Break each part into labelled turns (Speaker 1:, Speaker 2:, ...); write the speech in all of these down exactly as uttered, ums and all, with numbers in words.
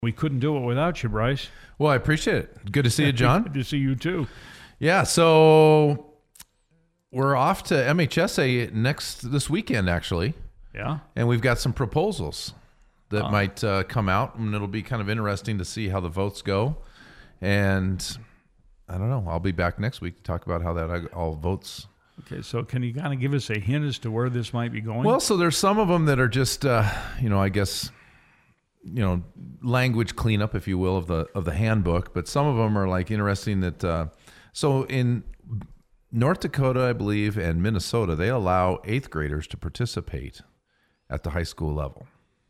Speaker 1: We couldn't do it without you, Bryce.
Speaker 2: Well, I appreciate it. Good to see you, John.
Speaker 1: Good to see you, too.
Speaker 2: Yeah, so we're off to M H S A next this weekend, actually.
Speaker 1: Yeah?
Speaker 2: And we've got some proposals that
Speaker 1: Oh.
Speaker 2: might uh, come out, and it'll be kind of interesting to see how the votes go. And I don't know. I'll be back next week to talk about how that all votes.
Speaker 1: Okay, so can you kind of give us a hint as to where this might be going?
Speaker 2: Well, so there's some of them that are just, uh, you know, I guess, you know, language cleanup, if you will, of the of the handbook. But some of them are like interesting that. Uh, so in North Dakota, I believe, and Minnesota, they allow eighth graders to participate at the high school level.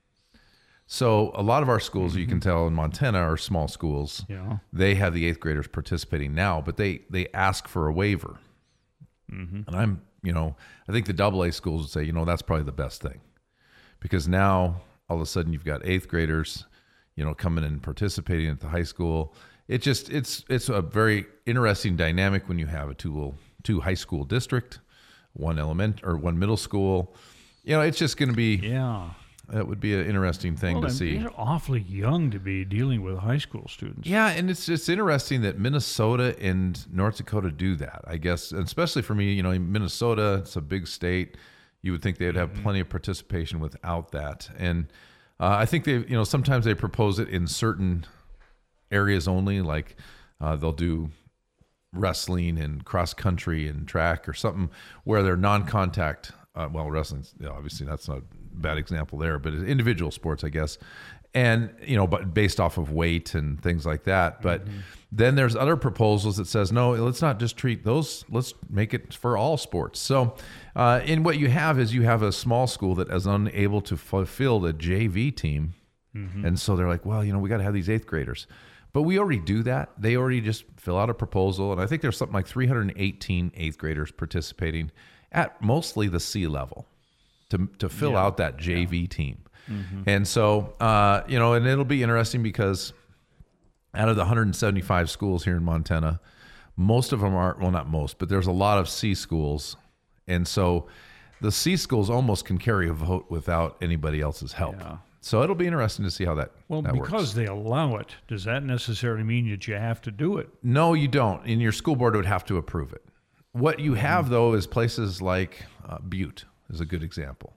Speaker 2: So a lot of our schools, mm-hmm. you can tell in Montana, are small schools.
Speaker 1: Yeah.
Speaker 2: They have the eighth graders participating now, but they they ask for a waiver. Mm-hmm. And I'm, you know, I think the double A schools would say, you know, that's probably the best thing, because now all of a sudden you've got eighth graders, you know, coming and participating at the high school. It just it's it's a very interesting dynamic when you have a two two high school district, one element or one middle school. You know, it's just going to be
Speaker 1: yeah.
Speaker 2: That would be an interesting thing
Speaker 1: well,
Speaker 2: to see.
Speaker 1: They're awfully young to be dealing with high school students.
Speaker 2: Yeah, and it's it's interesting that Minnesota and North Dakota do that, I guess, and especially for me, you know, Minnesota, it's a big state. You would think they would have mm-hmm. plenty of participation without that. And uh, I think they, you know, sometimes they propose it in certain areas only, like uh, they'll do wrestling and cross country and track or something where they're non-contact. Uh, well, wrestling, you know, obviously that's not a bad example there, but individual sports, I guess. And, you know, but based off of weight and things like that. But mm-hmm. then there's other proposals that says, no, let's not just treat those, let's make it for all sports. So uh, in what you have is you have a small school that is unable to fulfill the J V team. Mm-hmm. And so they're like, well, you know, we got to have these eighth graders. But we already do that. They already just fill out a proposal. And I think there's something like three hundred eighteen eighth graders participating at mostly the C level to to fill yeah. out that J V yeah. team. Mm-hmm. And so, uh, you know, and it'll be interesting because out of the one hundred seventy-five schools here in Montana, most of them are, well, not most, but there's a lot of C schools. And so the C schools almost can carry a vote without anybody else's help. Yeah. So it'll be interesting to see how that,
Speaker 1: well,
Speaker 2: that
Speaker 1: because
Speaker 2: works.
Speaker 1: They allow it, does that necessarily mean that you have to do it?
Speaker 2: No, you don't. And your school board would have to approve it. What you have, mm-hmm. though, is places like uh, Butte is a good example.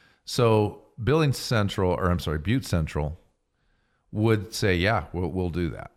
Speaker 2: So Billings Central, or I'm sorry, Butte Central would say, yeah, we'll, we'll do that.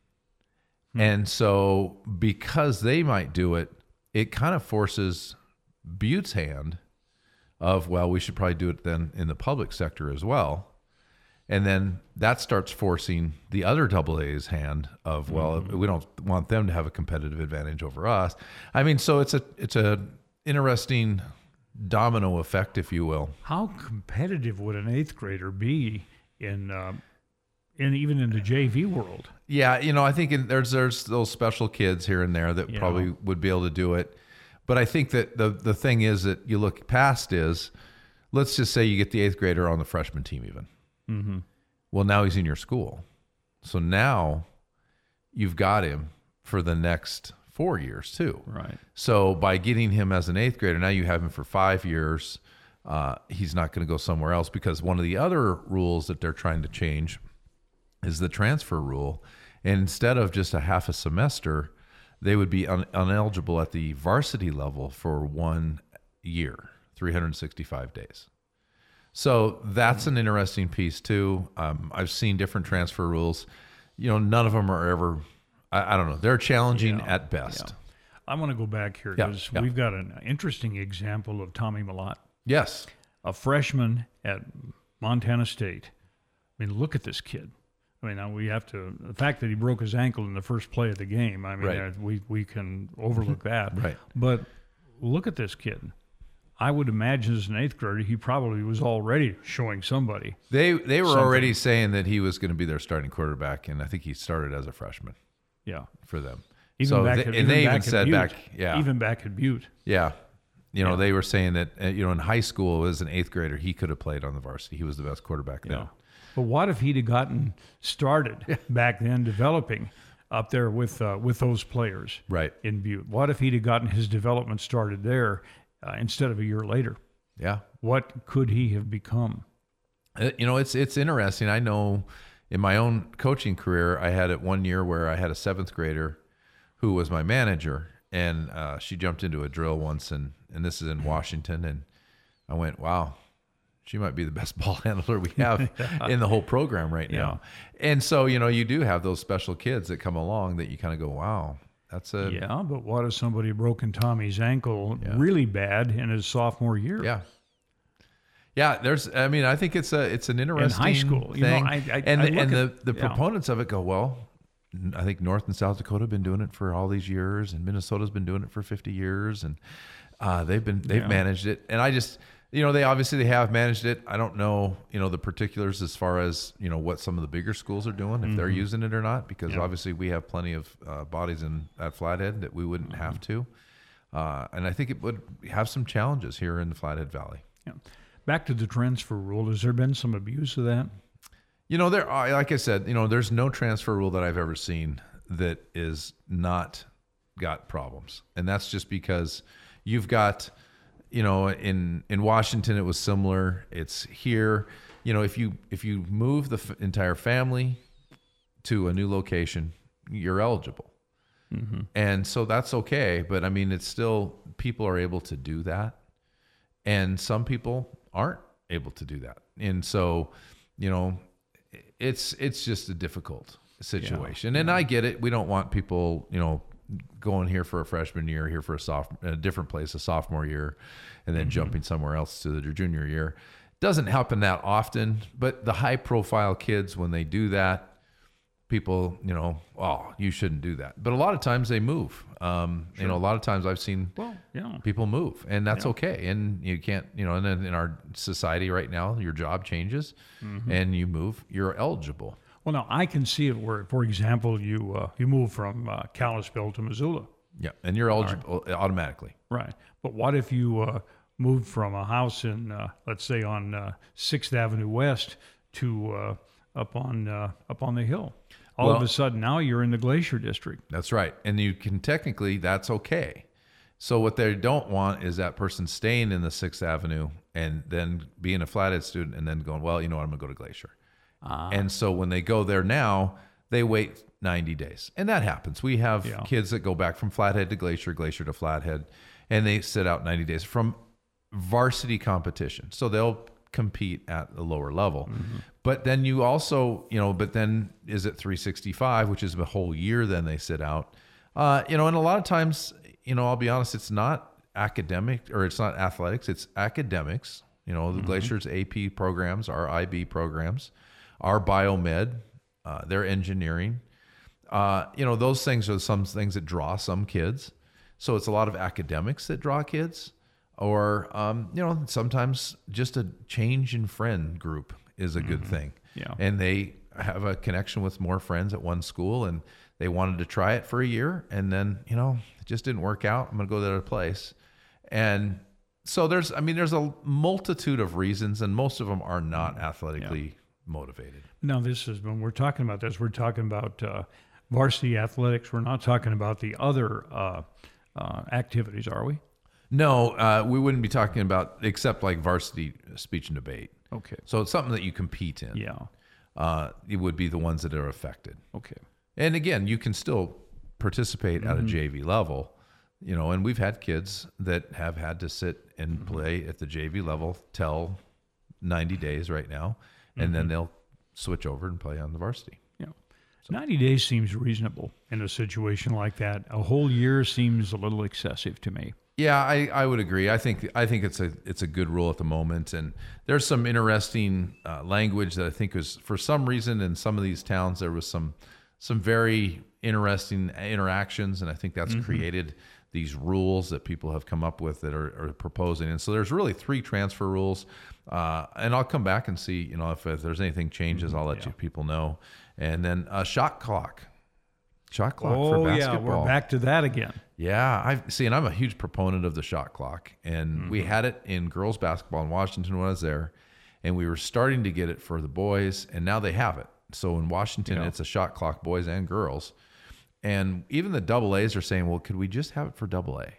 Speaker 2: Hmm. And so because they might do it, it kind of forces Butte's hand of, well, we should probably do it then in the public sector as well. And then that starts forcing the other double A's hand of, well, mm-hmm. we don't want them to have a competitive advantage over us. I mean, so it's a it's a interesting domino effect, if you will.
Speaker 1: How competitive would an eighth grader be in, uh, in even in the J V world?
Speaker 2: Yeah, you know, I think in, there's there's those special kids here and there that yeah. probably would be able to do it. But I think that the the thing is that you look past is, let's just say you get the eighth grader on the freshman team even. Mm-hmm. Well, now he's in your school. So now you've got him for the next four years too.
Speaker 1: Right.
Speaker 2: So by getting him as an eighth grader, now you have him for five years. Uh, he's not going to go somewhere else, because one of the other rules that they're trying to change is the transfer rule. And instead of just a half a semester, they would be un- ineligible at the varsity level for one year, three hundred sixty-five days. So that's an interesting piece too. Um, I've seen different transfer rules. You know, none of them are ever, I, I don't know, they're challenging
Speaker 1: yeah,
Speaker 2: at best.
Speaker 1: Yeah. I want to go back here
Speaker 2: Yeah,
Speaker 1: because
Speaker 2: yeah.
Speaker 1: we've got an interesting example of Tommy Mellott,
Speaker 2: Yes.
Speaker 1: a freshman at Montana State. I mean, look at this kid. I mean, now we have to, the fact that he broke his ankle in the first play of the game, I mean,
Speaker 2: Right.
Speaker 1: uh, we, we can overlook that.
Speaker 2: Right.
Speaker 1: But look at this kid. I would imagine as an eighth grader, he probably was already showing somebody.
Speaker 2: They they were
Speaker 1: something.
Speaker 2: already saying that he was going to be their starting quarterback, and I think he started as a freshman.
Speaker 1: Yeah.
Speaker 2: For them.
Speaker 1: Even
Speaker 2: so
Speaker 1: back
Speaker 2: they,
Speaker 1: at,
Speaker 2: and
Speaker 1: even
Speaker 2: they
Speaker 1: back
Speaker 2: even
Speaker 1: at
Speaker 2: said
Speaker 1: Butte.
Speaker 2: back, yeah,
Speaker 1: Even back at Butte.
Speaker 2: yeah, you know,
Speaker 1: Yeah.
Speaker 2: they were saying that uh, you know in high school as an eighth grader he could have played on the varsity. He was the best quarterback then.
Speaker 1: Yeah. But what if he'd have gotten started back then developing up there with uh, with those players
Speaker 2: Right.
Speaker 1: in Butte? What if he'd have gotten his development started there uh, instead of a year later?
Speaker 2: Yeah.
Speaker 1: What could he have become?
Speaker 2: Uh, You know, it's it's interesting. I know in my own coaching career, I had it one year where I had a seventh grader who was my manager, and uh, she jumped into a drill once, and and this is in Washington, and I went, wow, she might be the best ball handler we have in the whole program right now. Yeah. And so, you know, you do have those special kids that come along that you kind of go, wow, that's a
Speaker 1: yeah. But what if somebody broken Tommy's ankle
Speaker 2: yeah.
Speaker 1: really bad in his sophomore year?
Speaker 2: Yeah. Yeah, there's. I mean, I think it's a it's an interesting
Speaker 1: in high school
Speaker 2: thing,
Speaker 1: you know, I, I,
Speaker 2: and
Speaker 1: I
Speaker 2: the, and the,
Speaker 1: at,
Speaker 2: the
Speaker 1: yeah.
Speaker 2: proponents of it go, well, I think North and South Dakota have been doing it for all these years, and Minnesota's been doing it for fifty years, and uh, they've been they've
Speaker 1: yeah.
Speaker 2: managed it. And I just, you know, they obviously they have managed it. I don't know, you know, the particulars as far as you know what some of the bigger schools are doing, if mm-hmm. they're using it or not, because yeah. obviously we have plenty of uh, bodies in at Flathead that we wouldn't mm-hmm. have to, uh, and I think it would have some challenges here in the Flathead Valley.
Speaker 1: Yeah. Back to the transfer rule. Has there been some abuse of that?
Speaker 2: You know, there, like I said, you know, there's no transfer rule that I've ever seen that is not got problems, and that's just because you've got, you know, in in Washington it was similar. It's here, you know, if you if you move the f- entire family to a new location, you're eligible, mm-hmm. and so that's okay. But I mean, it's still people are able to do that, and some people aren't able to do that. And so, you know, it's it's just a difficult situation. Yeah. And I get it. We don't want people, you know, going here for a freshman year, here for a sophomore, a different place, a sophomore year, and then mm-hmm. jumping somewhere else to their junior year. Doesn't happen that often, but the high profile kids, when they do that, people, you know, oh, you shouldn't do that. But a lot of times they move. Um, sure. You know, a lot of times I've seen
Speaker 1: well, yeah.
Speaker 2: people move, and that's
Speaker 1: yeah.
Speaker 2: okay. And you can't, you know, and then in our society right now, your job changes mm-hmm. and you move, you're eligible.
Speaker 1: Well, now I can see it where, for example, you uh, you move from uh, Kalispell to Missoula.
Speaker 2: Yeah, and you're eligible right. automatically.
Speaker 1: Right. But what if you uh, moved from a house in, uh, let's say, on uh, sixth Avenue West to uh, up on uh, up on the hill? All well, of a sudden, now you're in the Glacier District.
Speaker 2: That's right. And you can technically, that's okay. So what they don't want is that person staying in the sixth Avenue and then being a Flathead student and then going, well, you know what, I'm going to go to Glacier. Uh, and so when they go there now, they wait ninety days. And that happens. We have yeah. kids that go back from Flathead to Glacier, Glacier to Flathead, and they sit out ninety days from varsity competition. So they'll compete at the lower level. Mm-hmm. But then you also, you know, but then is it three sixty-five, which is a whole year then they sit out. Uh, you know, and a lot of times, you know, I'll be honest, it's not academic or it's not athletics, it's academics. You know, the mm-hmm. Glacier's A P programs, our I B programs, our biomed, uh, their engineering. Uh, you know, those things are some things that draw some kids. So it's a lot of academics that draw kids. Or, um, you know, sometimes just a change in friend group is a mm-hmm. good thing.
Speaker 1: Yeah.
Speaker 2: And they have a connection with more friends at one school and they wanted to try it for a year and then, you know, it just didn't work out. I'm going to go to another place. And so there's, I mean, there's a multitude of reasons and most of them are not athletically yeah. motivated.
Speaker 1: Now, this is when we're talking about this, we're talking about uh, varsity athletics. We're not talking about the other uh, uh, activities, are we?
Speaker 2: No, uh, we wouldn't be talking about except like varsity speech and debate.
Speaker 1: Okay.
Speaker 2: So it's something that you compete in.
Speaker 1: Yeah.
Speaker 2: Uh, it would be the ones that are affected.
Speaker 1: Okay.
Speaker 2: And again, you can still participate mm-hmm. at a J V level, you know, and we've had kids that have had to sit and mm-hmm. play at the J V level till ninety days right now, and mm-hmm. then they'll switch over and play on the varsity.
Speaker 1: Yeah. So. ninety days seems reasonable in a situation like that. A whole year seems a little excessive to me.
Speaker 2: Yeah, I, I would agree. I think I think it's a it's a good rule at the moment, and there's some interesting uh, language that I think was for some reason in some of these towns there was some some very interesting interactions, and I think that's mm-hmm. created these rules that people have come up with that are, are proposing. And so there's really three transfer rules, uh, and I'll come back and see you know if, if there's anything changes, mm-hmm. I'll let yeah. you people know. And then a shot clock. Shot clock
Speaker 1: oh,
Speaker 2: for basketball.
Speaker 1: Yeah, we're back to that again.
Speaker 2: Yeah, I see, and I'm a huge proponent of the shot clock. And mm-hmm. we had it in girls basketball in Washington when I was there, and we were starting to get it for the boys, and now they have it. So in Washington, yeah. it's a shot clock, boys and girls. And even the double A's are saying, well, could we just have it for double A?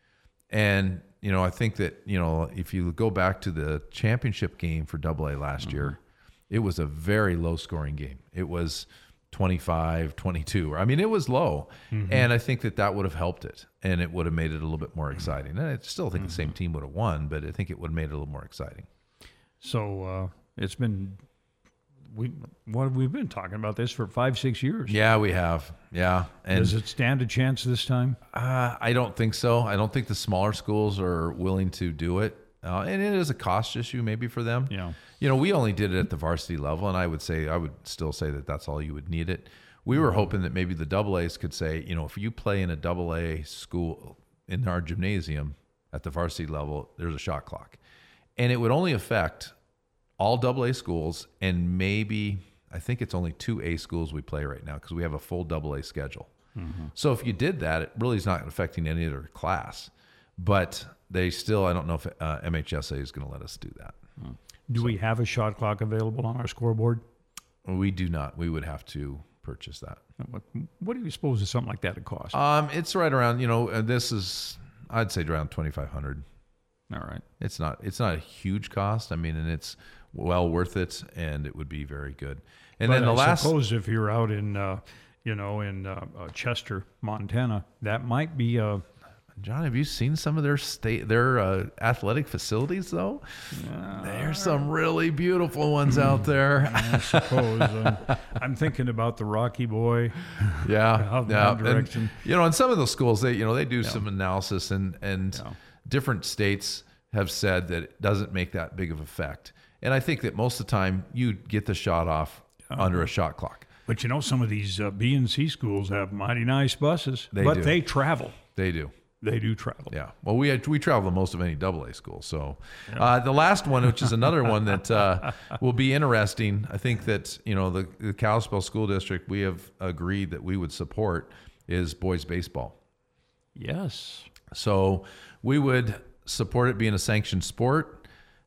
Speaker 2: And, you know, I think that, you know, if you go back to the championship game for double A last mm-hmm. year, it was a very low scoring game. It was twenty-five, twenty-two. I mean, it was low. Mm-hmm. And I think that that would have helped it, and it would have made it a little bit more exciting. And I still think mm-hmm. the same team would have won, but I think it would have made it a little more exciting.
Speaker 1: So uh, it's been, we what have we been talking about this for five, six years?
Speaker 2: Yeah, we have. Yeah. And
Speaker 1: does it stand a chance this time?
Speaker 2: Uh, I don't think so. I don't think the smaller schools are willing to do it. Uh, and it is a cost issue maybe for them.
Speaker 1: Yeah.
Speaker 2: You know, we only did it at the varsity level, and I would say, I would still say that that's all you would need it. We were hoping that maybe the double A's could say, you know, if you play in a double A school in our gymnasium at the varsity level, there's a shot clock. And it would only affect all double A schools, and maybe, I think it's only two A schools we play right now because we have a full double A schedule. Mm-hmm. So if you did that, it really is not affecting any other class. But they still, I don't know if uh, M H S A is going to let us do that.
Speaker 1: Hmm. Do so, we have a shot clock available on our scoreboard?
Speaker 2: We do not. We would have to purchase that.
Speaker 1: What, what do you suppose is something like that would cost?
Speaker 2: Um, it's right around, you know, uh, this is, I'd say around twenty-five hundred dollars.
Speaker 1: All right.
Speaker 2: It's not, it's not a huge cost. I mean, and it's well worth it, and it would be very good. And
Speaker 1: but
Speaker 2: then the
Speaker 1: I
Speaker 2: last,
Speaker 1: suppose if you're out in, uh, you know, in uh, uh, Chester, Montana, that might be a,
Speaker 2: John, have you seen some of their state, their uh, athletic facilities, though? Uh, There's some really beautiful ones out there.
Speaker 1: I suppose. um, I'm thinking about the Rocky Boy.
Speaker 2: Yeah, yeah.
Speaker 1: Direction.
Speaker 2: And, you know, in some of those schools, they, you know, they do
Speaker 1: yeah.
Speaker 2: some analysis, and and
Speaker 1: yeah.
Speaker 2: different states have said that it doesn't make that big of effect. And I think that most of the time, you get the shot off uh-huh. under a shot clock.
Speaker 1: But you know, some of these uh, B and C schools have mighty nice buses,
Speaker 2: they
Speaker 1: but
Speaker 2: do.
Speaker 1: they travel.
Speaker 2: They do.
Speaker 1: They do travel.
Speaker 2: Yeah. Well, we we travel the most of any double A school. So yeah. uh, the last one, which is another one that uh, will be interesting, I think that, you know, the, the Kalispell School District, we have agreed that we would support is boys baseball.
Speaker 1: Yes.
Speaker 2: So we would support it being a sanctioned sport.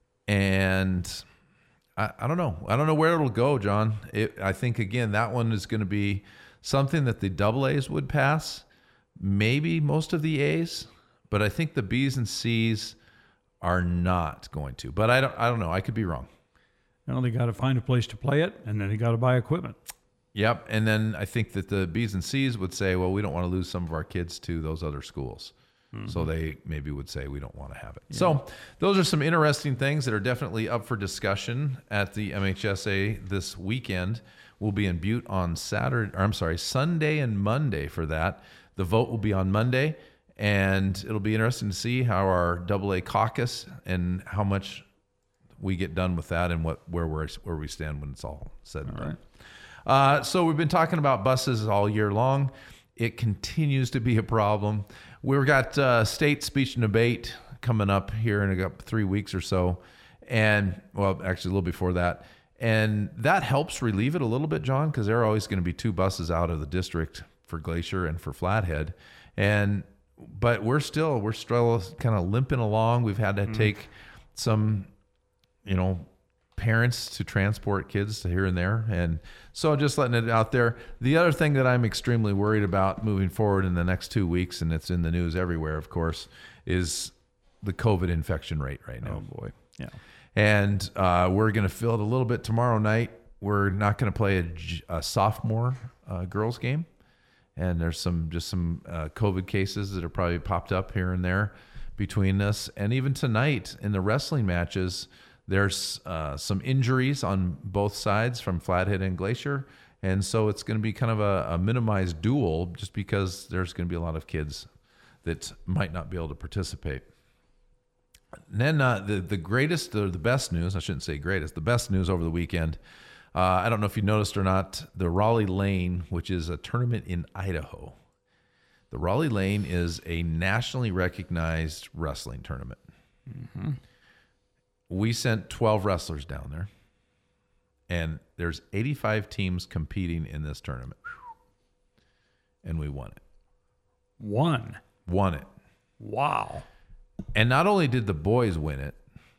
Speaker 2: And I, I don't know. I don't know where it'll go, John. It, I think, again, that one is going to be something that the double A's would pass. Maybe most of the A's, but I think the B's and C's are not going to. But I don't I don't know. I could be wrong.
Speaker 1: Well, they got to find a place to play it, and then they got to buy equipment.
Speaker 2: Yep. And then I think that the B's and C's would say, well, we don't want to lose some of our kids to those other schools. Mm-hmm. So they maybe would say we don't want to have it. Yeah. So those are some interesting things that are definitely up for discussion at the M H S A this weekend. We'll be in Butte on Saturday, or I'm sorry, Sunday and Monday for that. The vote will be on Monday, and it'll be interesting to see how our double A caucus and how much we get done with that, and what where we're, where we stand when it's all said and done. Uh, so we've been talking about buses all year long. It continues to be a problem. We've got uh, state speech and debate coming up here in about three weeks or so, and well, actually a little before that. And that helps relieve it a little bit, John, because there are always going to be two buses out of the district for Glacier and for Flathead. And but we're still we're still kind of limping along. We've had to mm. take some, you know, parents to transport kids to here and there. And so just letting it out there. The other thing that I'm extremely worried about moving forward in the next two weeks, and it's in the news everywhere, of course, is the COVID infection rate right now.
Speaker 1: Oh boy. Yeah.
Speaker 2: And uh, we're going to feel it a little bit tomorrow night. We're not going to play a, a sophomore uh, girls game. And there's some just some uh, COVID cases that have probably popped up here and there between us. And even tonight in the wrestling matches, there's uh, some injuries on both sides from Flathead and Glacier. And so it's going to be kind of a, a minimized duel just because there's going to be a lot of kids that might not be able to participate. And then uh, the, the greatest or the best news, I shouldn't say greatest, the best news over the weekend, Uh, I don't know if you noticed or not, the Raleigh Lane, which is a tournament in Idaho. The Raleigh Lane is a nationally recognized wrestling tournament. Mm-hmm. We sent twelve wrestlers down there, and there's eighty-five teams competing in this tournament. And we won it.
Speaker 1: Won?
Speaker 2: Won it.
Speaker 1: Wow.
Speaker 2: And not only did the boys win it,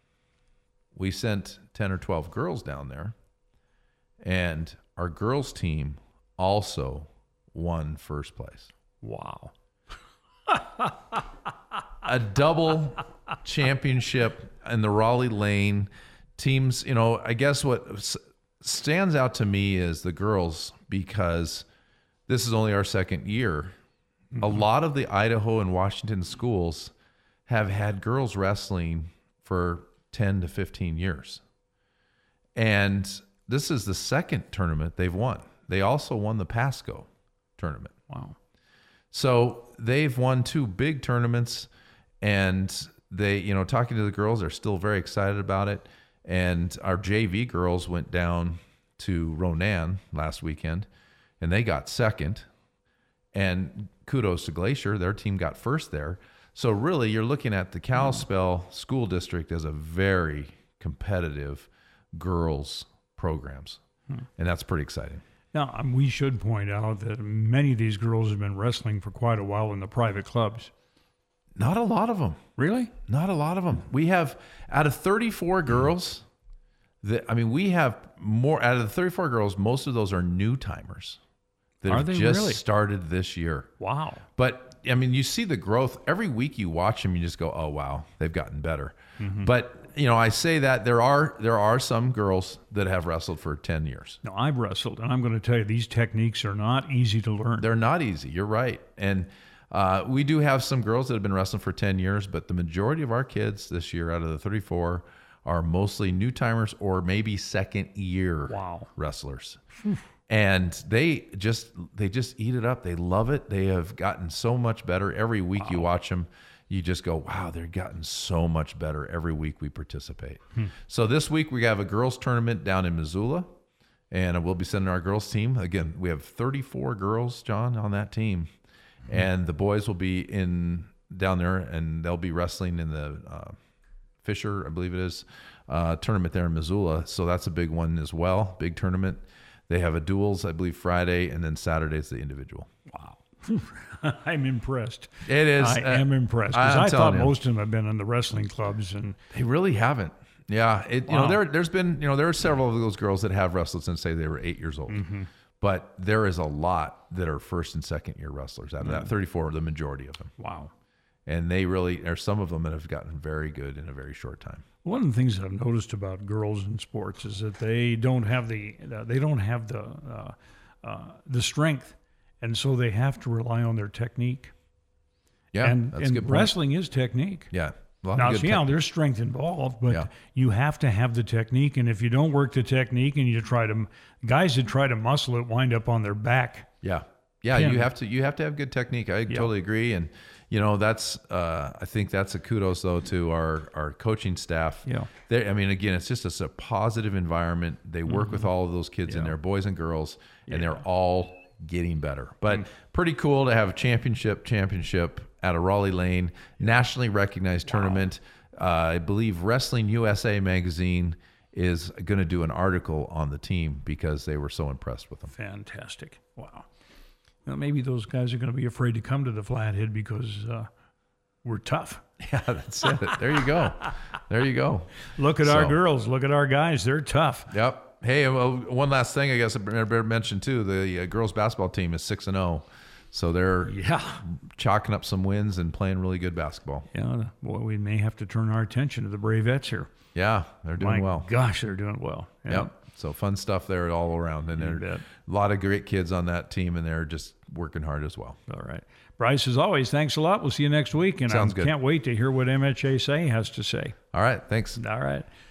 Speaker 2: we sent ten or twelve girls down there. And our girls' team also won first place.
Speaker 1: Wow.
Speaker 2: A double championship in the Raleigh Lane. Teams, you know, I guess what stands out to me is the girls, because this is only our second year. Mm-hmm. A lot of the Idaho and Washington schools have had girls wrestling for ten to fifteen years. And this is the second tournament they've won. They also won the Pasco tournament.
Speaker 1: Wow.
Speaker 2: So they've won two big tournaments, and they, you know, talking to the girls, they're still very excited about it. And our J V girls went down to Ronan last weekend, and they got second. And kudos to Glacier, their team got first there. So really, you're looking at the Kalispell School District as a very competitive girls programs, hmm. and that's pretty exciting.
Speaker 1: Now, um, we should point out that many of these girls have been wrestling for quite a while in the private clubs.
Speaker 2: Not a lot of them.
Speaker 1: Really?
Speaker 2: Not a lot of them. We have, out of thirty-four girls, that I mean, we have more, out of the thirty-four girls, most of those are new timers that
Speaker 1: are
Speaker 2: have
Speaker 1: they
Speaker 2: just
Speaker 1: really?
Speaker 2: started this year.
Speaker 1: Wow.
Speaker 2: But, I mean, you see the growth. Every week you watch them, you just go, oh, wow, they've gotten better. Mm-hmm. But, you know, I say that there are there are some girls that have wrestled for ten years.
Speaker 1: No, I've wrestled, and I'm going to tell you, these techniques are not easy to learn.
Speaker 2: They're not easy. You're right. And uh, we do have some girls that have been wrestling for ten years, but the majority of our kids this year out of the thirty-four are mostly new timers or maybe second year
Speaker 1: wow.
Speaker 2: wrestlers. And they just they just eat it up. They love it. They have gotten so much better. Every week wow. you watch them, you just go, wow, they've gotten so much better every week we participate. Hmm. So this week we have a girls tournament down in Missoula, and we'll be sending our girls team. Again, we have thirty-four girls, John, on that team. Hmm. And the boys will be in down there, and they'll be wrestling in the uh, Fisher, I believe it is, uh, tournament there in Missoula. So that's a big one as well, big tournament. They have a duels, I believe, Friday, and then Saturday's the individual.
Speaker 1: Wow. I'm impressed.
Speaker 2: It is.
Speaker 1: I
Speaker 2: uh,
Speaker 1: am impressed. Because I,
Speaker 2: I
Speaker 1: thought
Speaker 2: you.
Speaker 1: most of them have been in the wrestling clubs. And
Speaker 2: they really haven't. Yeah. It, you
Speaker 1: wow.
Speaker 2: know, there, there's been, you know, there are several of those girls that have wrestled since, say, they were eight years old. Mm-hmm. But there is a lot that are first and second year wrestlers. Out of mm-hmm. that, thirty-four are the majority of them.
Speaker 1: Wow.
Speaker 2: And they really, there's some of them that have gotten very good in a very short time.
Speaker 1: One of the things that I've noticed about girls in sports is that they don't have the uh, they don't have the uh, uh, the strength, and so they have to rely on their technique.
Speaker 2: Yeah,
Speaker 1: and,
Speaker 2: that's
Speaker 1: and
Speaker 2: a good point.
Speaker 1: Wrestling is technique.
Speaker 2: Yeah.
Speaker 1: Now, so, yeah, there's strength involved, but yeah. you have to have the technique, and if you don't work the technique and you try to, guys that try to muscle it wind up on their back.
Speaker 2: Yeah, yeah, pin. you have to you have to have good technique. I yeah. totally agree, and you know that's uh, I think that's a kudos though to our our coaching staff.
Speaker 1: Yeah,
Speaker 2: they, I mean, again, it's just a, a positive environment. They work mm-hmm. with all of those kids
Speaker 1: yeah.
Speaker 2: in there, boys and girls, and
Speaker 1: yeah.
Speaker 2: they're all getting better. But
Speaker 1: mm.
Speaker 2: pretty cool to have a championship championship at a Raleigh Lane nationally recognized
Speaker 1: wow.
Speaker 2: tournament. Uh, I believe Wrestling U S A magazine is going to do an article on the team because they were so impressed with them.
Speaker 1: Fantastic. Wow. Well, maybe those guys are going to be afraid to come to the Flathead because uh, we're tough.
Speaker 2: Yeah, that's it. There you go. There you go.
Speaker 1: Look at
Speaker 2: so,
Speaker 1: our girls. Look at our guys. They're tough.
Speaker 2: Yep. Hey, well, one last thing I guess I better mention too. The uh, girls basketball team is six and zero. So they're
Speaker 1: yeah.
Speaker 2: chalking up some wins and playing really good basketball.
Speaker 1: Yeah, boy, we may have to turn our attention to the Bravettes here.
Speaker 2: Yeah, they're doing
Speaker 1: My
Speaker 2: well.
Speaker 1: Gosh, they're doing well.
Speaker 2: Yeah. Yep. So fun stuff there all around. And there
Speaker 1: are
Speaker 2: a lot of great kids on that team, and they're just working hard as well.
Speaker 1: All right. Bryce, as always, thanks a lot. We'll see you next week. And
Speaker 2: Sounds
Speaker 1: I
Speaker 2: good.
Speaker 1: can't wait to hear what M H A S A has to say.
Speaker 2: All right. Thanks.
Speaker 1: All right.